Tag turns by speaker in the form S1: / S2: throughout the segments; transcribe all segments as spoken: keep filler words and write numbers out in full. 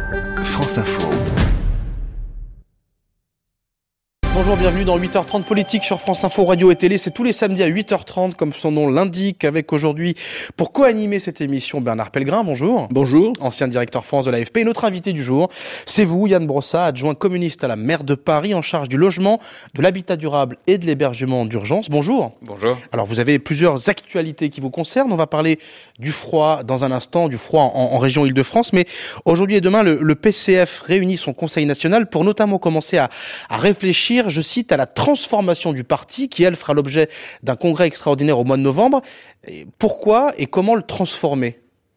S1: France Info.
S2: Bonjour, bienvenue dans huit heures trente Politique sur France Info, Radio et Télé. C'est tous les samedis à huit heures trente, comme son nom l'indique, avec aujourd'hui, pour co-animer cette émission, Bernard Pellegrin. Bonjour.
S3: Bonjour.
S2: Ancien directeur France de l'A F P. Et notre invité du jour, c'est vous, Yann Brossat, adjoint communiste à la maire de Paris, en charge du logement, de l'habitat durable et de l'hébergement d'urgence. Bonjour.
S4: Bonjour.
S2: Alors, vous avez plusieurs actualités qui vous concernent. On va parler du froid dans un instant, du froid en, en région Île-de-France. Mais aujourd'hui et demain, le, le P C F réunit son conseil national pour notamment commencer à, à réfléchir, je cite, à la transformation du parti qui, elle, fera l'objet d'un congrès extraordinaire au mois de novembre. Et pourquoi et comment le transformer ?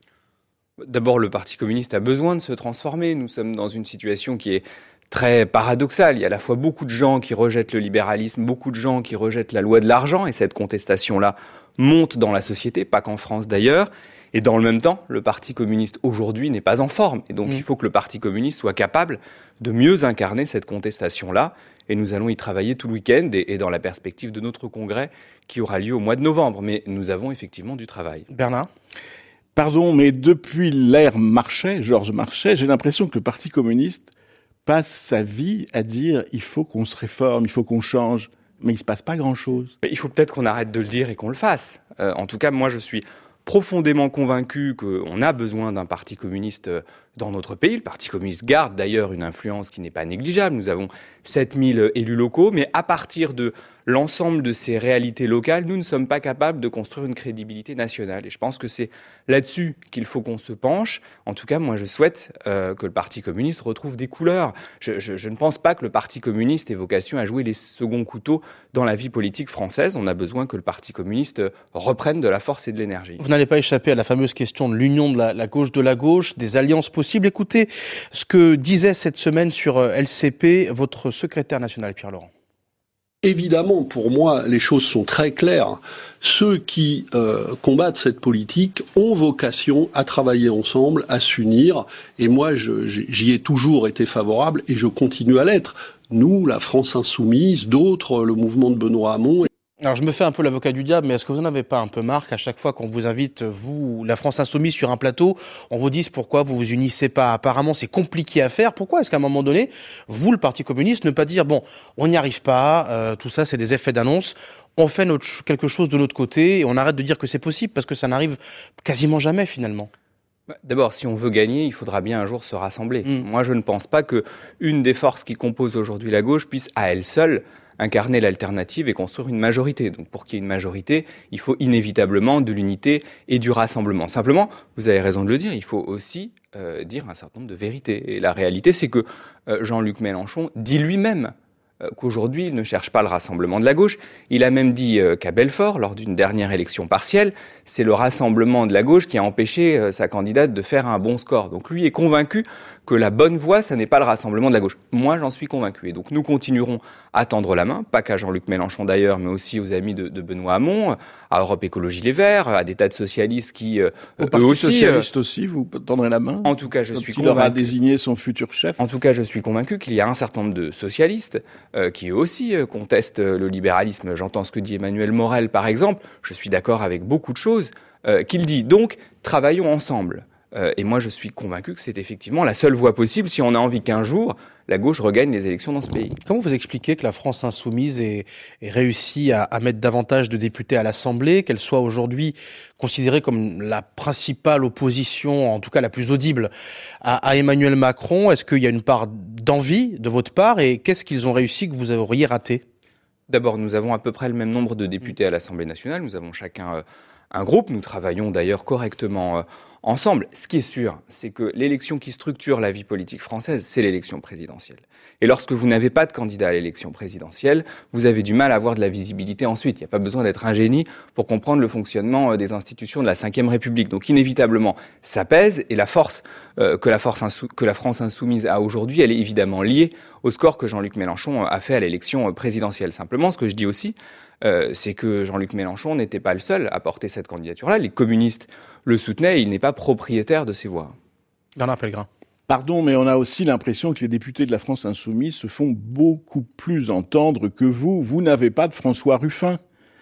S4: D'abord, le Parti communiste a besoin de se transformer. Nous sommes dans une situation qui est très paradoxale. Il y a à la fois beaucoup de gens qui rejettent le libéralisme, beaucoup de gens qui rejettent la loi de l'argent, et cette contestation-là monte dans la société, pas qu'en France d'ailleurs. Et dans le même temps, le Parti communiste aujourd'hui n'est pas en forme. Et donc, mmh. il faut que le Parti communiste soit capable de mieux incarner cette contestation-là. Et nous allons y travailler tout le week-end et, et dans la perspective de notre congrès qui aura lieu au mois de novembre. Mais nous avons effectivement du travail.
S2: Bernard ?
S3: Pardon, mais depuis l'ère Marchais, Georges Marchais, j'ai l'impression que le Parti communiste passe sa vie à dire « il faut qu'on se réforme, il faut qu'on change ». Mais il ne se passe pas grand-chose.
S4: Il faut peut-être qu'on arrête de le dire et qu'on le fasse. Euh, en tout cas, moi, je suis profondément convaincu qu'on a besoin d'un parti communiste dans notre pays. Le Parti communiste garde d'ailleurs une influence qui n'est pas négligeable. Nous avons sept mille élus locaux, mais à partir de l'ensemble de ces réalités locales, nous ne sommes pas capables de construire une crédibilité nationale. Et je pense que c'est là-dessus qu'il faut qu'on se penche. En tout cas, moi, je souhaite euh, que le Parti communiste retrouve des couleurs. Je, je, je ne pense pas que le Parti communiste ait vocation à jouer les seconds couteaux dans la vie politique française. On a besoin que le Parti communiste reprenne de la force et de l'énergie.
S2: Vous n'allez pas échapper à la fameuse question de l'union de la, la gauche de la gauche, des alliances possibles. Écoutez ce que disait cette semaine sur L C P votre secrétaire national, Pierre Laurent.
S5: Évidemment, pour moi, les choses sont très claires. Ceux qui euh, combattent cette politique ont vocation à travailler ensemble, à s'unir. Et moi, je, j'y ai toujours été favorable et je continue à l'être. Nous, la France Insoumise, d'autres, le mouvement de Benoît Hamon.
S2: Alors, je me fais un peu l'avocat du diable, mais est-ce que vous n'en avez pas un peu marre qu'à chaque fois qu'on vous invite, vous, la France Insoumise, sur un plateau, on vous dise pourquoi vous vous unissez pas ? Apparemment, c'est compliqué à faire. Pourquoi est-ce qu'à un moment donné, vous, le Parti communiste, ne pas dire, bon, on n'y arrive pas, euh, tout ça, c'est des effets d'annonce, on fait notre, quelque chose de l'autre côté et on arrête de dire que c'est possible parce que ça n'arrive quasiment jamais, finalement.
S4: D'abord, si on veut gagner, il faudra bien un jour se rassembler.
S2: Mmh.
S4: Moi, je ne pense pas qu'une des forces qui composent aujourd'hui la gauche puisse, à elle seule, incarner l'alternative et construire une majorité. Donc pour qu'il y ait une majorité, il faut inévitablement de l'unité et du rassemblement. Simplement, vous avez raison de le dire, il faut aussi euh, dire un certain nombre de vérités. Et la réalité, c'est que euh, Jean-Luc Mélenchon dit lui-même euh, qu'aujourd'hui, il ne cherche pas le rassemblement de la gauche. Il a même dit euh, qu'à Belfort, lors d'une dernière élection partielle, c'est le rassemblement de la gauche qui a empêché euh, sa candidate de faire un bon score. Donc lui est convaincu que la bonne voie, ça n'est pas le rassemblement de la gauche. Moi, j'en suis convaincu. Et donc, nous continuerons à tendre la main, pas qu'à Jean-Luc Mélenchon d'ailleurs, mais aussi aux amis de, de Benoît Hamon, à Europe Écologie Les Verts, à des tas de socialistes qui, euh,
S3: Au
S4: eux
S3: Parti
S4: aussi...
S3: socialiste euh, aussi, vous tendrez la main ?
S4: En tout cas, je
S3: Quand
S4: suis
S3: il aura
S4: convaincu...
S3: désigné son futur chef.
S4: En tout cas, je suis convaincu qu'il y a un certain nombre de socialistes euh, qui, eux aussi, euh, contestent le libéralisme. J'entends ce que dit Emmanuel Morel, par exemple. Je suis d'accord avec beaucoup de choses euh, qu'il dit. Donc, travaillons ensemble. Euh, et moi, je suis convaincu que c'est effectivement la seule voie possible si on a envie qu'un jour, la gauche regagne les élections dans ce pays.
S2: Comment vous expliquez que la France insoumise ait, ait réussi à, à mettre davantage de députés à l'Assemblée, qu'elle soit aujourd'hui considérée comme la principale opposition, en tout cas la plus audible, à, à Emmanuel Macron ? Est-ce qu'il y a une part d'envie de votre part et qu'est-ce qu'ils ont réussi que vous auriez raté ?
S4: D'abord, nous avons à peu près le même nombre de députés à l'Assemblée nationale. Nous avons chacun euh, un groupe. Nous travaillons d'ailleurs correctement euh, ensemble. Ce qui est sûr, c'est que l'élection qui structure la vie politique française, c'est l'élection présidentielle. Et lorsque vous n'avez pas de candidat à l'élection présidentielle, vous avez du mal à avoir de la visibilité ensuite. Il n'y a pas besoin d'être un génie pour comprendre le fonctionnement des institutions de la cinquième République. Donc inévitablement, ça pèse. Et la force euh, que, la force insou- que la France insoumise a aujourd'hui, elle est évidemment liée au score que Jean-Luc Mélenchon a fait à l'élection présidentielle. Simplement, ce que je dis aussi, euh, c'est que Jean-Luc Mélenchon n'était pas le seul à porter cette candidature-là. Les communistes le soutenaient et il n'est pas propriétaire de ses voix.
S2: Bernard Pellegrin.
S3: Pardon, mais on a aussi l'impression que les députés de la France Insoumise se font beaucoup plus entendre que vous. Vous n'avez pas de François Ruffin.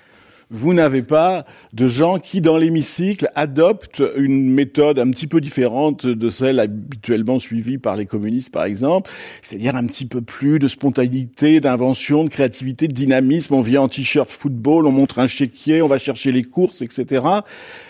S3: vous n'avez pas de gens qui, dans l'hémicycle, adoptent une méthode un petit peu différente de celle habituellement suivie par les communistes, par exemple. C'est-à-dire un petit peu plus de spontanéité, d'invention, de créativité, de dynamisme. On vient en t-shirt football, on montre un chéquier, on va chercher les courses, et cetera.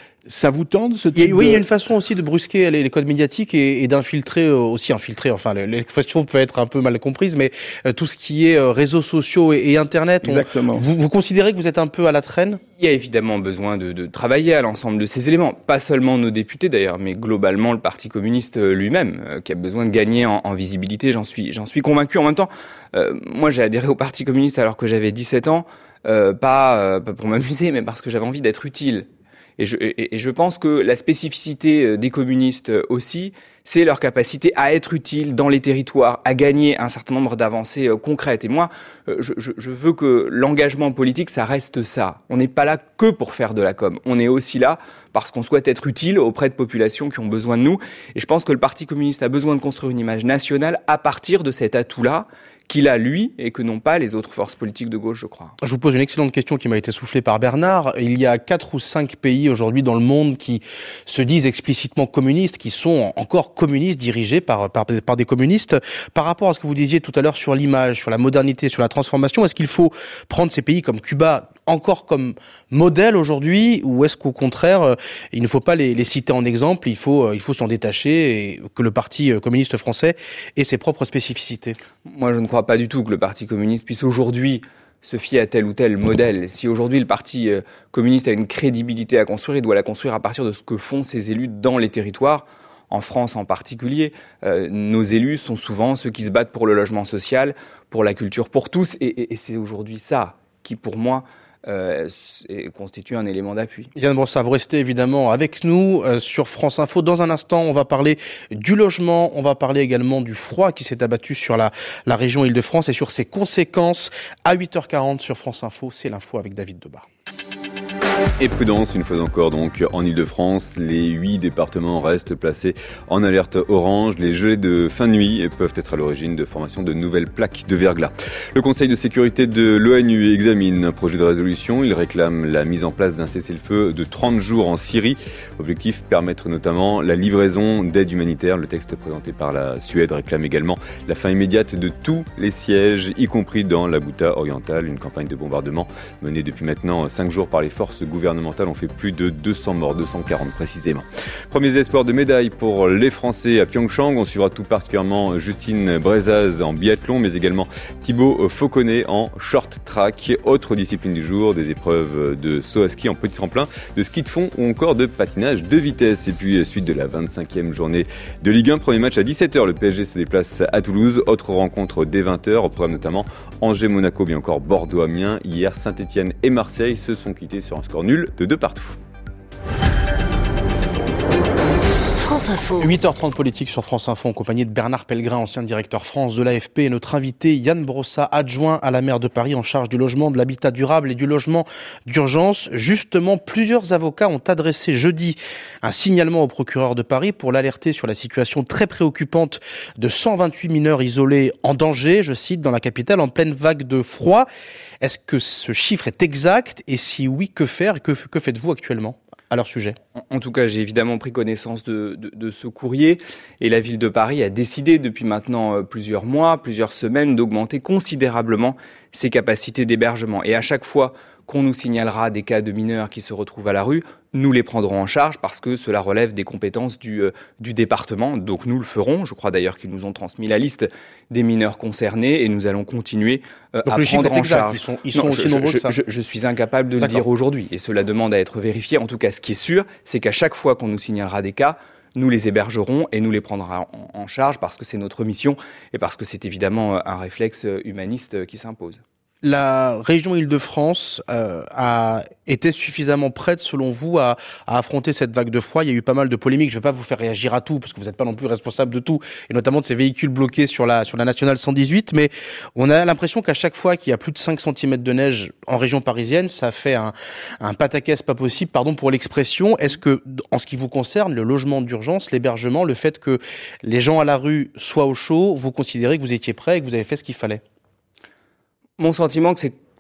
S3: Ça vous tente, ce type
S2: il y a, Oui,
S3: de...
S2: il y a une façon aussi de brusquer les, les codes médiatiques et, et d'infiltrer, euh, aussi infiltrer, enfin l'expression peut être un peu mal comprise, mais euh, tout ce qui est euh, réseaux sociaux et, et Internet, on,
S3: Exactement.
S2: Vous, vous considérez que vous êtes un peu à la traîne ?
S4: Il y a évidemment besoin de, de travailler à l'ensemble de ces éléments, pas seulement nos députés d'ailleurs, mais globalement le Parti communiste lui-même, euh, qui a besoin de gagner en, en visibilité, j'en suis, j'en suis convaincu. En même temps, euh, moi j'ai adhéré au Parti communiste alors que j'avais dix-sept ans, euh, pas, euh, pas pour m'amuser, mais parce que j'avais envie d'être utile. Et je, et, et je pense que la spécificité des communistes aussi, c'est leur capacité à être utile dans les territoires, à gagner un certain nombre d'avancées euh, concrètes. Et moi, euh, je, je, je veux que l'engagement politique, ça reste ça. On n'est pas là que pour faire de la com. On est aussi là parce qu'on souhaite être utile auprès de populations qui ont besoin de nous. Et je pense que le Parti communiste a besoin de construire une image nationale à partir de cet atout-là, qu'il a lui et que n'ont pas les autres forces politiques de gauche, je crois.
S2: Je vous pose une excellente question qui m'a été soufflée par Bernard. Il y a quatre ou cinq pays aujourd'hui dans le monde qui se disent explicitement communistes, qui sont encore communistes, dirigés par, par, par des communistes. Par rapport à ce que vous disiez tout à l'heure sur l'image, sur la modernité, sur la transformation, est-ce qu'il faut prendre ces pays comme Cuba encore comme modèle aujourd'hui, ou est-ce qu'au contraire, euh, il ne faut pas les, les citer en exemple, il faut, euh, il faut s'en détacher et que le Parti communiste français ait ses propres spécificités?
S4: Moi, je ne crois pas du tout que le Parti communiste puisse aujourd'hui se fier à tel ou tel modèle. Si aujourd'hui le Parti euh, communiste a une crédibilité à construire, il doit la construire à partir de ce que font ses élus dans les territoires. En France en particulier, euh, nos élus sont souvent ceux qui se battent pour le logement social, pour la culture pour tous, et, et, et c'est aujourd'hui ça qui, pour moi, Euh, constitue un élément d'appui.
S2: Yann Brossat, vous restez évidemment avec nous euh, sur France Info. Dans un instant, on va parler du logement, on va parler également du froid qui s'est abattu sur la, la région Île-de-France et sur ses conséquences. À huit heures quarante sur France Info, c'est l'info avec David Debar.
S1: Et prudence, une fois encore, donc, en Île-de-France, les huit départements restent placés en alerte orange. Les gelées de fin de nuit peuvent être à l'origine de formation de nouvelles plaques de verglas. Le Conseil de sécurité de l'ONU examine un projet de résolution. Il réclame la mise en place d'un cessez-le-feu de trente jours en Syrie. Objectif, permettre notamment la livraison d'aide humanitaire. Le texte présenté par la Suède réclame également la fin immédiate de tous les sièges, y compris dans la Ghouta orientale. Une campagne de bombardement menée depuis maintenant cinq jours par les forces gouvernementales ont fait plus de deux cents morts, deux cent quarante précisément. Premiers espoirs de médaille pour les Français à Pyeongchang. On suivra tout particulièrement Justine Brezaz en biathlon, mais également Thibaut Fauconnet en short track. Autre discipline du jour, des épreuves de saut à ski en petit tremplin, de ski de fond ou encore de patinage de vitesse. Et puis, suite de la vingt-cinquième journée de Ligue un, premier match à dix-sept heures. Le P S G se déplace à Toulouse. Autre rencontre dès vingt heures, au programme notamment Angers-Monaco, bien encore Bordeaux-Amiens. Hier, Saint-Etienne et Marseille se sont quittés sur un score nul de deux partout.
S2: huit heures trente politique sur France Info en compagnie de Bernard Pellegrin, ancien directeur France de l'A F P, et notre invité Yann Brossat, adjoint à la maire de Paris en charge du logement, de l'habitat durable et du logement d'urgence. Justement, plusieurs avocats ont adressé jeudi un signalement au procureur de Paris pour l'alerter sur la situation très préoccupante de cent vingt-huit mineurs isolés en danger, je cite, dans la capitale en pleine vague de froid. Est-ce que ce chiffre est exact? Et si oui, que faire? Que, que faites-vous actuellement à leur sujet?
S4: En tout cas, j'ai évidemment pris connaissance de, de, de ce courrier et la ville de Paris a décidé depuis maintenant plusieurs mois, plusieurs semaines d'augmenter considérablement ses capacités d'hébergement. Et à chaque fois qu'on nous signalera des cas de mineurs qui se retrouvent à la rue, nous les prendrons en charge parce que cela relève des compétences du, euh, du département. Donc nous le ferons. Je crois d'ailleurs qu'ils nous ont transmis la liste des mineurs concernés et nous allons continuer euh,
S2: Donc
S4: à
S2: le chiffre
S4: prendre
S2: est
S4: en
S2: exact.
S4: charge.
S2: Ils sont, ils
S4: Non,
S2: sont aussi
S4: je,
S2: nombreux
S4: je,
S2: que ça.
S4: je, je suis incapable de le
S2: D'accord.
S4: dire aujourd'hui et cela demande à être vérifié. En tout cas, ce qui est sûr, c'est qu'à chaque fois qu'on nous signalera des cas, nous les hébergerons et nous les prendrons en, en charge parce que c'est notre mission et parce que c'est évidemment un réflexe humaniste qui s'impose.
S2: La région Île-de-France euh, a été suffisamment prête, selon vous, à, à affronter cette vague de froid. Il y a eu pas mal de polémiques. Je ne vais pas vous faire réagir à tout, parce que vous n'êtes pas non plus responsable de tout, et notamment de ces véhicules bloqués sur la sur la nationale cent dix-huit. Mais on a l'impression qu'à chaque fois qu'il y a plus de cinq centimètres de neige en région parisienne, ça fait un, un pataquès pas possible, pardon pour l'expression. Est-ce que, en ce qui vous concerne, le logement d'urgence, l'hébergement, le fait que les gens à la rue soient au chaud, vous considérez que vous étiez prêt et que vous avez fait ce qu'il fallait?
S4: Mon sentiment, c'est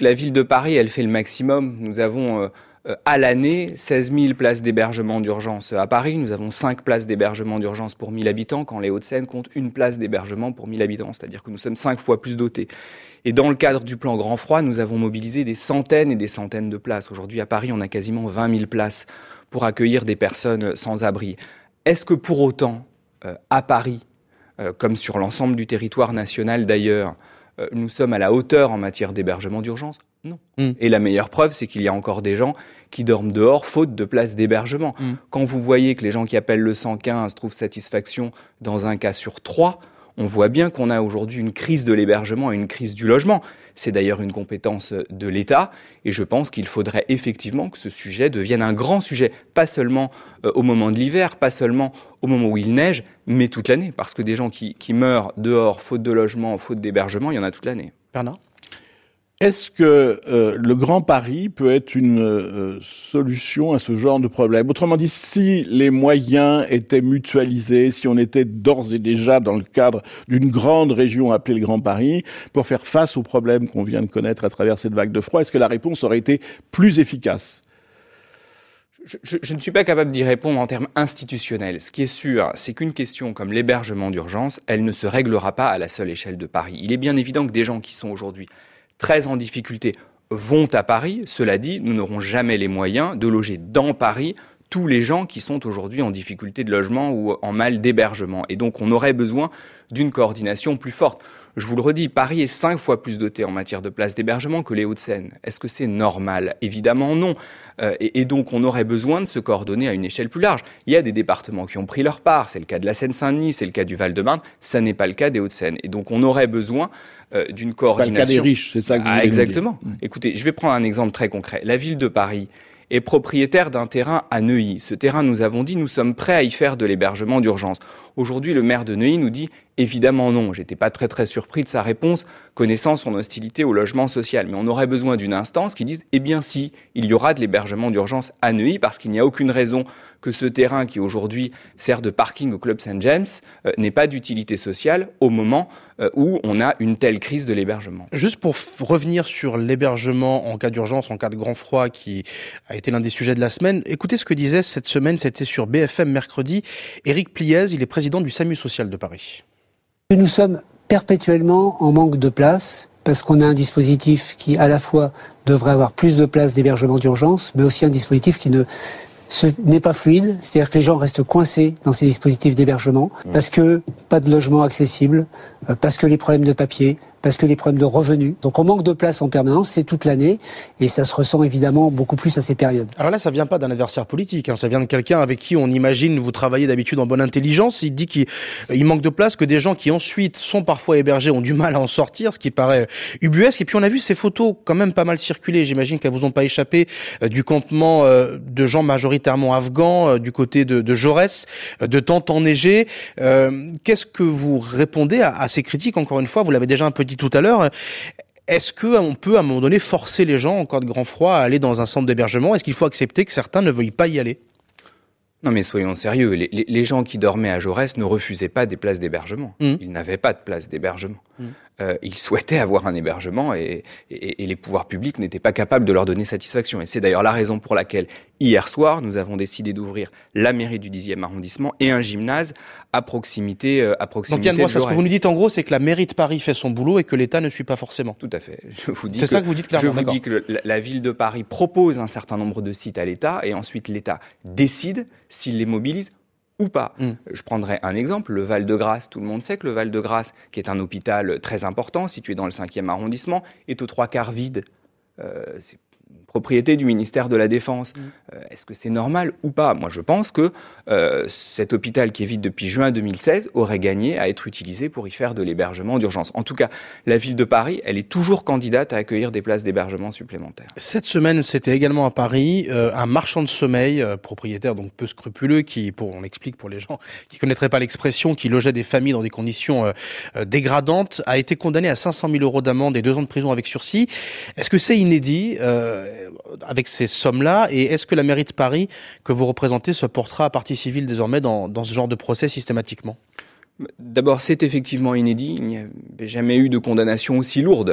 S4: que la ville de Paris, elle fait le maximum. Nous avons... Euh, Euh, à l'année, seize mille places d'hébergement d'urgence à Paris. Nous avons cinq places d'hébergement d'urgence pour mille habitants, quand les Hauts-de-Seine comptent une place d'hébergement pour mille habitants. C'est-à-dire que nous sommes cinq fois plus dotés. Et dans le cadre du plan Grand Froid, nous avons mobilisé des centaines et des centaines de places. Aujourd'hui, à Paris, on a quasiment vingt mille places pour accueillir des personnes sans abri. Est-ce que pour autant, euh, à Paris, euh, comme sur l'ensemble du territoire national d'ailleurs, euh, nous sommes à la hauteur en matière d'hébergement d'urgence ? Non. Mm. Et la meilleure preuve, c'est qu'il y a encore des gens qui dorment dehors faute de place d'hébergement. Mm. Quand vous voyez que les gens qui appellent le cent quinze trouvent satisfaction dans un cas sur trois, on voit bien qu'on a aujourd'hui une crise de l'hébergement et une crise du logement. C'est d'ailleurs une compétence de l'État et je pense qu'il faudrait effectivement que ce sujet devienne un grand sujet, pas seulement euh, au moment de l'hiver, pas seulement au moment où il neige, mais toute l'année. Parce que des gens qui, qui meurent dehors faute de logement, faute d'hébergement, il y en a toute l'année.
S2: Bernard ?
S3: Est-ce que euh, le Grand Paris peut être une euh, solution à ce genre de problème ? Autrement dit, si les moyens étaient mutualisés, si on était d'ores et déjà dans le cadre d'une grande région appelée le Grand Paris, pour faire face aux problèmes qu'on vient de connaître à travers cette vague de froid, est-ce que la réponse aurait été plus efficace ?
S4: Je, je, je ne suis pas capable d'y répondre en termes institutionnels. Ce qui est sûr, c'est qu'une question comme l'hébergement d'urgence, elle ne se réglera pas à la seule échelle de Paris. Il est bien évident que des gens qui sont aujourd'hui très en difficulté vont à Paris. Cela dit, nous n'aurons jamais les moyens de loger dans Paris tous les gens qui sont aujourd'hui en difficulté de logement ou en mal d'hébergement. Et donc, on aurait besoin d'une coordination plus forte. Je vous le redis, Paris est cinq fois plus doté en matière de places d'hébergement que les Hauts-de-Seine. Est-ce que c'est normal ? Évidemment non. Euh, et, et donc on aurait besoin de se coordonner à une échelle plus large. Il y a des départements qui ont pris leur part, c'est le cas de la Seine-Saint-Denis, c'est le cas du Val-de-Marne, ça n'est pas le cas des Hauts-de-Seine. Et donc on aurait besoin euh, d'une coordination.
S3: Pas le cas des riches, c'est ça que vous
S4: ah,
S3: voulez
S4: exactement.
S3: dire.
S4: Écoutez, je vais prendre un exemple très concret. La ville de Paris est propriétaire d'un terrain à Neuilly. Ce terrain, nous avons dit, nous sommes prêts à y faire de l'hébergement d'urgence. Aujourd'hui, le maire de Neuilly nous dit évidemment non. J'étais pas très très surpris de sa réponse, connaissant son hostilité au logement social. Mais on aurait besoin d'une instance qui dise eh bien si, il y aura de l'hébergement d'urgence à Neuilly parce qu'il n'y a aucune raison que ce terrain qui aujourd'hui sert de parking au Club Saint-James euh, n'ait pas d'utilité sociale au moment euh, où on a une telle crise de l'hébergement.
S2: Juste pour f- revenir sur l'hébergement en cas d'urgence, en cas de grand froid, qui a été l'un des sujets de la semaine, écoutez ce que disait cette semaine, c'était sur B F M mercredi, Éric Pliez, il est président du SAMU social de Paris.
S6: Nous sommes perpétuellement en manque de place parce qu'on a un dispositif qui à la fois devrait avoir plus de places d'hébergement d'urgence, mais aussi un dispositif qui ne ce n'est pas fluide, c'est-à-dire que les gens restent coincés dans ces dispositifs d'hébergement parce que pas de logement accessible, parce que les problèmes de papier, parce que les problèmes de revenus. Donc on manque de place en permanence, c'est toute l'année, et ça se ressent évidemment beaucoup plus à ces périodes.
S2: Alors là, ça vient pas d'un adversaire politique, hein, ça vient de quelqu'un avec qui on imagine vous travaillez d'habitude en bonne intelligence. Il dit qu'il il manque de place, que des gens qui ensuite sont parfois hébergés ont du mal à en sortir, ce qui paraît ubuesque. Et puis on a vu ces photos quand même pas mal circuler, j'imagine qu'elles vous ont pas échappé, euh, du campement euh, de gens majoritairement afghans, euh, du côté de, de Jaurès, euh, de tentes enneigées. Euh, qu'est-ce que vous répondez à, à ces critiques? Encore une fois, vous l'avez déjà un peu dit tout à l'heure. Est-ce qu'on peut, à un moment donné, forcer les gens, en cas de grand froid, à aller dans un centre d'hébergement? Est-ce qu'il faut accepter que certains ne veuillent pas y aller?
S4: Non mais soyons sérieux, les, les, les gens qui dormaient à Jaurès ne refusaient pas des places d'hébergement. Mmh. Ils n'avaient pas de place d'hébergement. Mmh. Euh, ils souhaitaient avoir un hébergement et, et, et les pouvoirs publics n'étaient pas capables de leur donner satisfaction. Et c'est d'ailleurs la raison pour laquelle, hier soir, nous avons décidé d'ouvrir la mairie du dixième arrondissement et un gymnase à proximité, euh, à proximité
S2: Donc Yann Boisse,
S4: de Jaurès.
S2: Ce que vous nous dites en gros, c'est que la mairie de Paris fait son boulot et que l'État ne suit pas forcément.
S4: Tout à fait. Je vous dis
S2: c'est
S4: que,
S2: ça que vous dites clairement.
S4: Je vous dis que le, la, la ville de Paris propose un certain nombre de sites à l'État et ensuite l'État décide s'il les mobilise ou pas. Mm. Je prendrai un exemple, le Val-de-Grâce. Tout le monde sait que le Val-de-Grâce, qui est un hôpital très important, situé dans le cinquième arrondissement, est aux trois quarts vide. Euh, c'est propriété du ministère de la Défense. Mmh. Euh, est-ce que c'est normal ou pas? Moi, je pense que euh, cet hôpital qui est vide depuis juin deux mille seize aurait gagné à être utilisé pour y faire de l'hébergement d'urgence. En tout cas, la ville de Paris, elle est toujours candidate à accueillir des places d'hébergement supplémentaires.
S2: Cette semaine, c'était également à Paris, euh, un marchand de sommeil, euh, propriétaire donc peu scrupuleux, qui, pour, on explique pour les gens qui connaîtraient pas l'expression, qui logeait des familles dans des conditions euh, euh, dégradantes, a été condamné à cinq cent mille euros d'amende et deux ans de prison avec sursis. Est-ce que c'est inédit euh, avec ces sommes-là, et est-ce que la mairie de Paris que vous représentez se portera à partie civile désormais dans, dans ce genre de procès systématiquement?
S4: D'abord, c'est effectivement inédit. Il n'y avait jamais eu de condamnation aussi lourde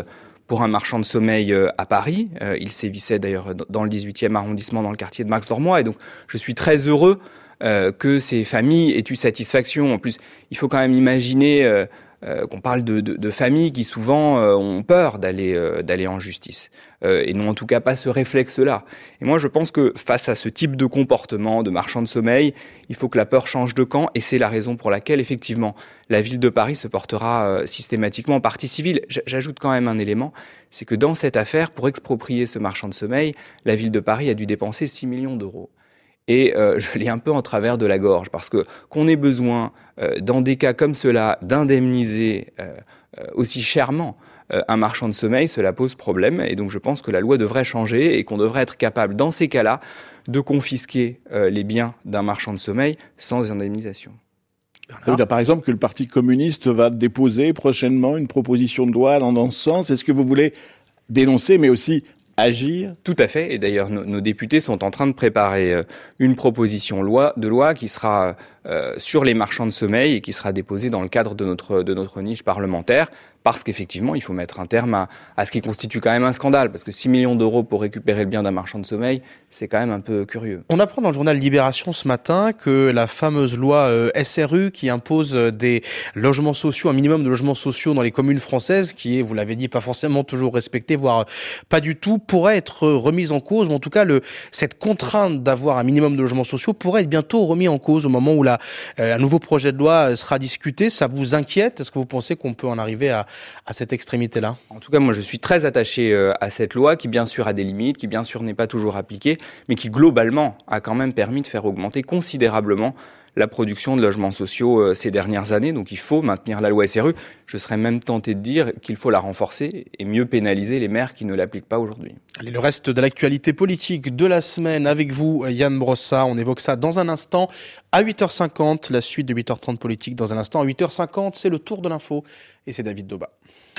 S4: pour un marchand de sommeil euh, à Paris. Euh, il sévissait d'ailleurs dans le dix-huitième arrondissement, dans le quartier de Max-Dormois. Et donc, je suis très heureux euh, que ces familles aient eu satisfaction. En plus, il faut quand même imaginer euh, euh, qu'on parle de, de, de familles qui souvent euh, ont peur d'aller euh, d'aller en justice. Euh, et n'ont en tout cas pas ce réflexe-là. Et moi, je pense que face à ce type de comportement de marchand de sommeil, il faut que la peur change de camp, et c'est la raison pour laquelle, effectivement, la ville de Paris se portera euh, systématiquement partie civile. J- j'ajoute quand même un élément, c'est que dans cette affaire, pour exproprier ce marchand de sommeil, la ville de Paris a dû dépenser six millions d'euros. Et euh, je l'ai un peu en travers de la gorge, parce que qu'on ait besoin, euh, dans des cas comme cela, d'indemniser euh, euh, aussi chèrement un marchand de sommeil, cela pose problème, et donc je pense que la loi devrait changer et qu'on devrait être capable, dans ces cas-là, de confisquer euh, les biens d'un marchand de sommeil sans indemnisation.
S3: Ça veut dire par exemple que le Parti communiste va déposer prochainement une proposition de loi dans, dans ce sens. Est-ce que vous voulez dénoncer, mais aussi agir?
S4: Tout à fait, et d'ailleurs nos, nos députés sont en train de préparer euh, une proposition loi, de loi qui sera euh, sur les marchands de sommeil et qui sera déposée dans le cadre de notre, de notre niche parlementaire, parce qu'effectivement il faut mettre un terme à, à ce qui constitue quand même un scandale, parce que six millions d'euros pour récupérer le bien d'un marchand de sommeil, c'est quand même un peu curieux.
S2: On apprend dans le journal Libération ce matin que la fameuse loi euh, S R U qui impose des logements sociaux, un minimum de logements sociaux dans les communes françaises, qui est, vous l'avez dit, pas forcément toujours respectée, voire pas du tout, pourrait être remise en cause, ou en tout cas le, cette contrainte d'avoir un minimum de logements sociaux pourrait être bientôt remise en cause au moment où la, euh, un nouveau projet de loi sera discuté. Ça vous inquiète? Est-ce que vous pensez qu'on peut en arriver à, à cette extrémité-là?
S4: En tout cas, moi je suis très attaché euh, à cette loi qui bien sûr a des limites, qui bien sûr n'est pas toujours appliquée, mais qui globalement a quand même permis de faire augmenter considérablement la production de logements sociaux euh, ces dernières années. Donc il faut maintenir la loi S R U. Je serais même tenté de dire qu'il faut la renforcer et mieux pénaliser les maires qui ne l'appliquent pas aujourd'hui.
S2: Allez, le reste de l'actualité politique de la semaine avec vous, Yann Brossa. On évoque ça dans un instant à huit heures cinquante. La suite de huit heures trente politique dans un instant. À huit heures cinquante, c'est le tour de l'info et c'est David Doba.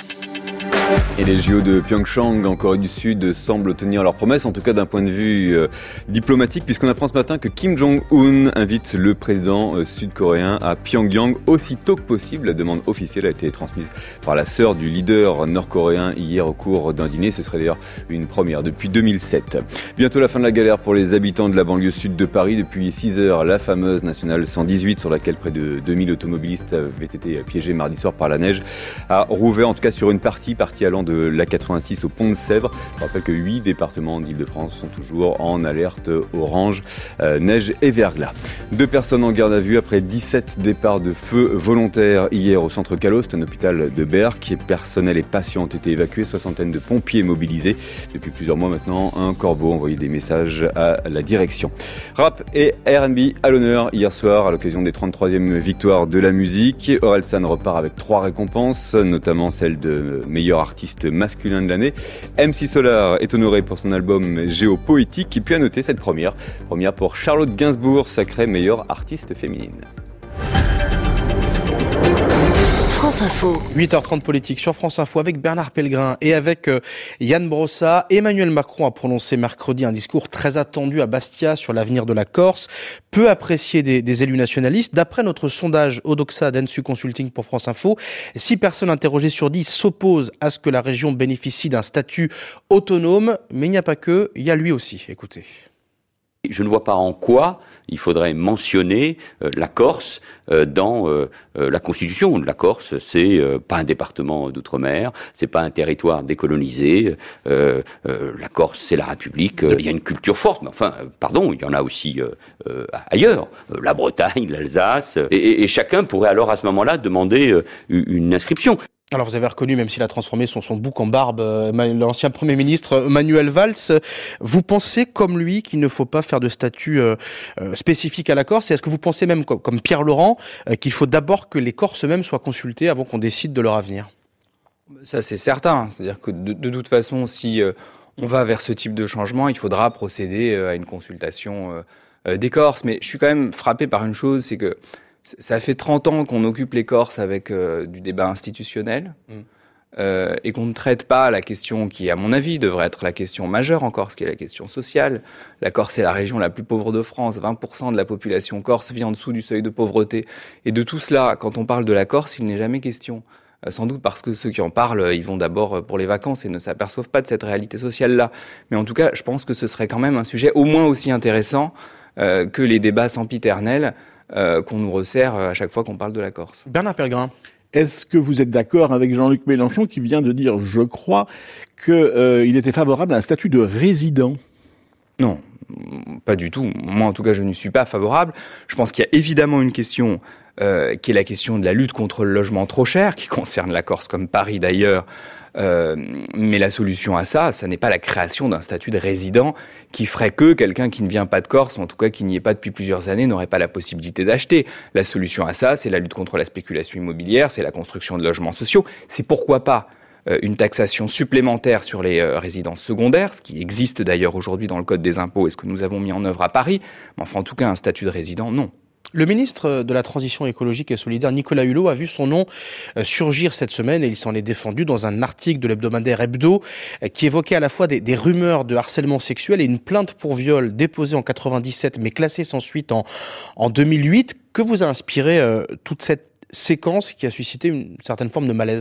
S1: Et les J O de Pyeongchang en Corée du Sud semblent tenir leurs promesses, en tout cas d'un point de vue euh, diplomatique, puisqu'on apprend ce matin que Kim Jong-un invite le président euh, sud-coréen à Pyongyang aussitôt que possible. La demande officielle a été transmise par la sœur du leader nord-coréen hier au cours d'un dîner. Ce serait d'ailleurs une première depuis deux mille sept. Bientôt la fin de la galère pour les habitants de la banlieue sud de Paris. Depuis six heures, la fameuse nationale cent dix-huit, sur laquelle près de deux mille automobilistes avaient été piégés mardi soir par la neige, a rouvert, en tout cas sur une partie, partie allant de la quatre-vingt-six au Pont de Sèvres. Je rappelle que huit départements d'Île-de-France sont toujours en alerte orange, euh, neige et verglas. Deux personnes en garde à vue après dix-sept départs de feu volontaires hier au centre Caloste, un hôpital de Berck. Personnel et patients ont été évacués, soixantaine de pompiers mobilisés. Depuis plusieurs mois maintenant, un corbeau envoyait des messages à la direction. Rap et R and B à l'honneur hier soir à l'occasion des trente-troisième victoires de la musique. Orelsan repart avec trois récompenses, notamment celle de meilleur artiste masculin de l'année. M C Solar est honoré pour son album Géopoétique, et puis à noter cette première, première pour Charlotte Gainsbourg, sacrée meilleure artiste féminine.
S7: France Info.
S2: huit heures trente politique sur France Info avec Bernard Pellegrin et avec euh, Yann Brossa. Emmanuel Macron a prononcé mercredi un discours très attendu à Bastia sur l'avenir de la Corse, peu apprécié des, des élus nationalistes. D'après notre sondage Odoxa d'Ensu Consulting pour France Info, six personnes interrogées sur dix s'opposent à ce que la région bénéficie d'un statut autonome. Mais il n'y a pas que, il y a lui aussi. Écoutez.
S8: Je ne vois pas en quoi il faudrait mentionner euh, la Corse euh, dans euh, euh, la Constitution. La Corse, c'est euh, pas un département d'outre-mer, c'est pas un territoire décolonisé. Euh, euh, la Corse, c'est la République. Euh, il y a une culture forte, mais enfin, euh, pardon, il y en a aussi euh, euh, ailleurs. Euh, la Bretagne, l'Alsace, et, et, et chacun pourrait alors à ce moment-là demander euh, une inscription.
S2: Alors vous avez reconnu, même s'il a transformé son, son bouc en barbe, euh, l'ancien Premier ministre Manuel Valls. Vous pensez, comme lui, qu'il ne faut pas faire de statut euh, euh, spécifique à la Corse? Et est-ce que vous pensez même, comme, comme Pierre Laurent, euh, qu'il faut d'abord que les Corses eux-mêmes soient consultés avant qu'on décide de leur avenir?
S4: Ça, c'est certain. C'est-à-dire que de, de toute façon, si euh, on va vers ce type de changement, il faudra procéder euh, à une consultation euh, euh, des Corses. Mais je suis quand même frappé par une chose, c'est que ça fait trente ans qu'on occupe les Corses avec euh, du débat institutionnel mmh. euh, et qu'on ne traite pas la question qui, à mon avis, devrait être la question majeure en Corse, qui est la question sociale. La Corse est la région la plus pauvre de France. vingt pour cent de la population corse vit en dessous du seuil de pauvreté. Et de tout cela, quand on parle de la Corse, il n'est jamais question Euh, sans doute parce que ceux qui en parlent, ils vont d'abord pour les vacances et ne s'aperçoivent pas de cette réalité sociale-là. Mais en tout cas, je pense que ce serait quand même un sujet au moins aussi intéressant euh, que les débats sempiternels euh, qu'on nous resserre à chaque fois qu'on parle de la Corse.
S2: Bernard Pellegrin.
S3: Est-ce que vous êtes d'accord avec Jean-Luc Mélenchon qui vient de dire, je crois, qu'il euh, était favorable à un statut de résident ?
S4: Non, pas du tout. Moi, en tout cas, je n'y suis pas favorable. Je pense qu'il y a évidemment une question euh, qui est la question de la lutte contre le logement trop cher, qui concerne la Corse comme Paris d'ailleurs. Euh, mais la solution à ça, ça n'est pas la création d'un statut de résident qui ferait que quelqu'un qui ne vient pas de Corse, ou en tout cas qui n'y est pas depuis plusieurs années, n'aurait pas la possibilité d'acheter. La solution à ça, c'est la lutte contre la spéculation immobilière, c'est la construction de logements sociaux. C'est pourquoi pas euh, une taxation supplémentaire sur les euh, résidences secondaires, ce qui existe d'ailleurs aujourd'hui dans le Code des impôts et ce que nous avons mis en œuvre à Paris. Mais enfin, en tout cas, un statut de résident, non.
S2: Le ministre de la Transition écologique et solidaire, Nicolas Hulot, a vu son nom surgir cette semaine et il s'en est défendu dans un article de l'hebdomadaire Hebdo qui évoquait à la fois des, des rumeurs de harcèlement sexuel et une plainte pour viol déposée en quatre-vingt-dix-sept mais classée sans suite en, en deux mille huit. Que vous a inspiré euh, toute cette séquence qui a suscité une certaine forme de malaise ?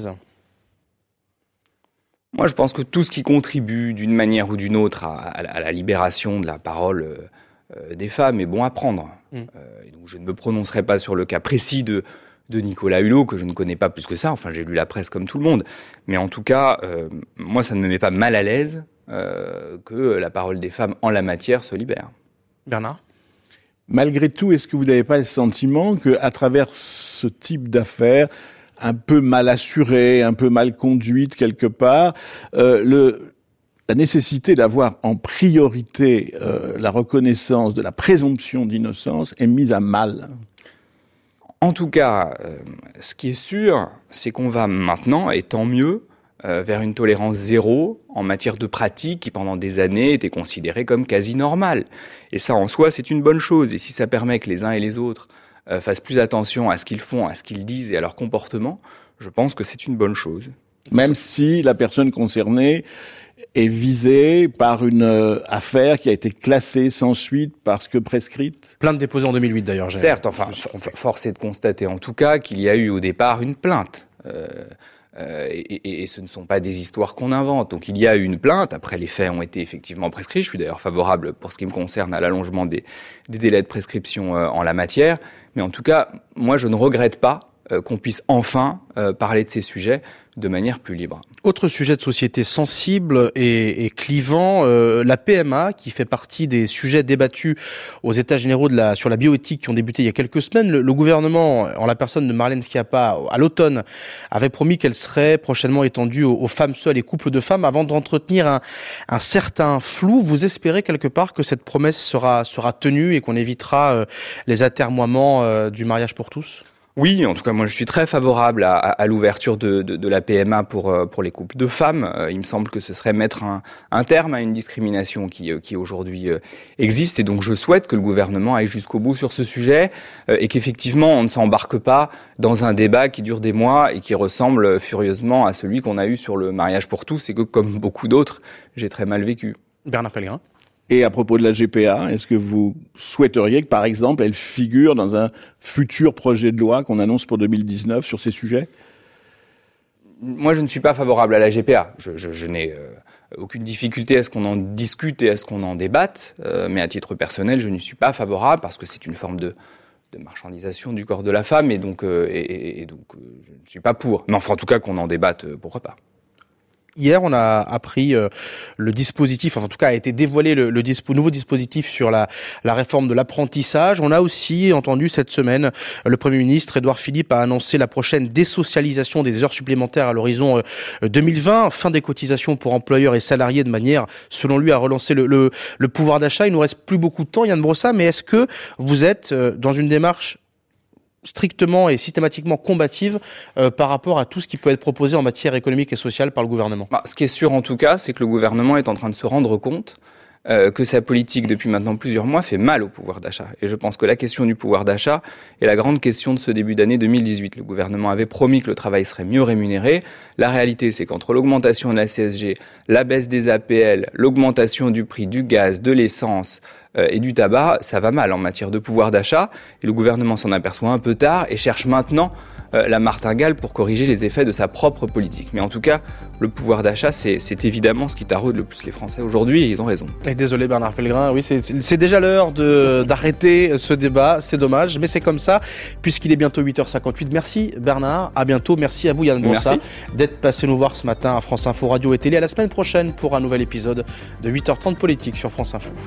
S4: Moi, je pense que tout ce qui contribue d'une manière ou d'une autre à, à, à la libération de la parole euh, Euh, des femmes est bon à prendre. Mmh. Euh, et donc je ne me prononcerai pas sur le cas précis de, de Nicolas Hulot, que je ne connais pas plus que ça. Enfin, j'ai lu la presse comme tout le monde. Mais en tout cas, euh, moi, ça ne me met pas mal à l'aise euh, que la parole des femmes en la matière se libère.
S2: Bernard ?
S3: Malgré tout, est-ce que vous n'avez pas le sentiment qu'à travers ce type d'affaires, un peu mal assurées, un peu mal conduites quelque part, euh, le... la nécessité d'avoir en priorité euh, la reconnaissance de la présomption d'innocence est mise à mal?
S4: En tout cas, euh, ce qui est sûr, c'est qu'on va maintenant, et tant mieux, euh, vers une tolérance zéro en matière de pratique qui pendant des années était considérée comme quasi normale. Et ça en soi, c'est une bonne chose. Et si ça permet que les uns et les autres euh, fassent plus attention à ce qu'ils font, à ce qu'ils disent et à leur comportement, je pense que c'est une bonne chose.
S3: Même si la personne concernée est visée par une euh, affaire qui a été classée sans suite parce que prescrite.
S2: Plainte déposée en deux mille huit d'ailleurs. J'ai...
S4: Certes, enfin, force est de constater en tout cas qu'il y a eu au départ une plainte. Euh, euh, et, et, et ce ne sont pas des histoires qu'on invente. Donc il y a eu une plainte, après les faits ont été effectivement prescrits. Je suis d'ailleurs favorable pour ce qui me concerne à l'allongement des, des délais de prescription euh, en la matière. Mais en tout cas, moi je ne regrette pas euh, qu'on puisse enfin euh, parler de ces sujets de manière plus libre.
S2: Autre sujet de société sensible et, et clivant, euh, la P M A, qui fait partie des sujets débattus aux États généraux de la, sur la bioéthique qui ont débuté il y a quelques semaines. Le, le gouvernement, en la personne de Marlène Schiappa, à l'automne, avait promis qu'elle serait prochainement étendue aux, aux femmes seules et couples de femmes avant d'entretenir un, un certain flou. Vous espérez quelque part que cette promesse sera, sera tenue et qu'on évitera euh, les atermoiements euh, du mariage pour tous ?
S4: Oui, en tout cas, moi, je suis très favorable à, à, à l'ouverture de, de, de la P M A pour, pour les couples de femmes. Euh, il me semble que ce serait mettre un, un terme à une discrimination qui, qui aujourd'hui euh, existe. Et donc, je souhaite que le gouvernement aille jusqu'au bout sur ce sujet euh, et qu'effectivement, on ne s'embarque pas dans un débat qui dure des mois et qui ressemble furieusement à celui qu'on a eu sur le mariage pour tous et que, comme beaucoup d'autres, j'ai très mal vécu.
S2: Bernard Pellegrin.
S3: Et à propos de la G P A, est-ce que vous souhaiteriez que, par exemple, elle figure dans un futur projet de loi qu'on annonce pour deux mille dix-neuf sur ces sujets ?
S4: Moi, je ne suis pas favorable à la G P A. Je, je, je n'ai euh, aucune difficulté à ce qu'on en discute et à ce qu'on en débatte, euh, mais à titre personnel, je n'y suis pas favorable parce que c'est une forme de, de marchandisation du corps de la femme et donc, euh, et, et donc euh, je ne suis pas pour. Mais enfin, en tout cas, qu'on en débatte, euh, pourquoi pas.
S2: Hier, on a appris euh, le dispositif, enfin en tout cas a été dévoilé le, le dispo, nouveau dispositif sur la, la réforme de l'apprentissage. On a aussi entendu cette semaine, le Premier ministre Édouard Philippe a annoncé la prochaine désocialisation des heures supplémentaires à l'horizon euh, deux mille vingt, fin des cotisations pour employeurs et salariés de manière, selon lui, à relancer le, le, le pouvoir d'achat. Il nous reste plus beaucoup de temps, Yann Brossa, mais est-ce que vous êtes euh, dans une démarche strictement et systématiquement combative euh, par rapport à tout ce qui peut être proposé en matière économique et sociale par le gouvernement ?
S4: Bah, ce qui est sûr en tout cas, c'est que le gouvernement est en train de se rendre compte euh, que sa politique depuis maintenant plusieurs mois fait mal au pouvoir d'achat. Et je pense que la question du pouvoir d'achat est la grande question de ce début d'année deux mille dix-huit. Le gouvernement avait promis que le travail serait mieux rémunéré. La réalité, c'est qu'entre l'augmentation de la C S G, la baisse des A P L, l'augmentation du prix du gaz, de l'essence, euh, et du tabac, ça va mal en matière de pouvoir d'achat. Et le gouvernement s'en aperçoit un peu tard et cherche maintenant euh, la martingale pour corriger les effets de sa propre politique. Mais en tout cas, le pouvoir d'achat, c'est, c'est évidemment ce qui taraude le plus les Français aujourd'hui, et ils ont raison.
S2: Et désolé Bernard Pellegrin, oui, c'est, c'est déjà l'heure de, d'arrêter ce débat, c'est dommage, mais c'est comme ça, puisqu'il est bientôt huit heures cinquante-huit. Merci Bernard, à bientôt, merci à vous Yann Bonsa d'être passé nous voir ce matin à France Info Radio et Télé. À la semaine prochaine pour un nouvel épisode de huit heures trente Politique sur France Info.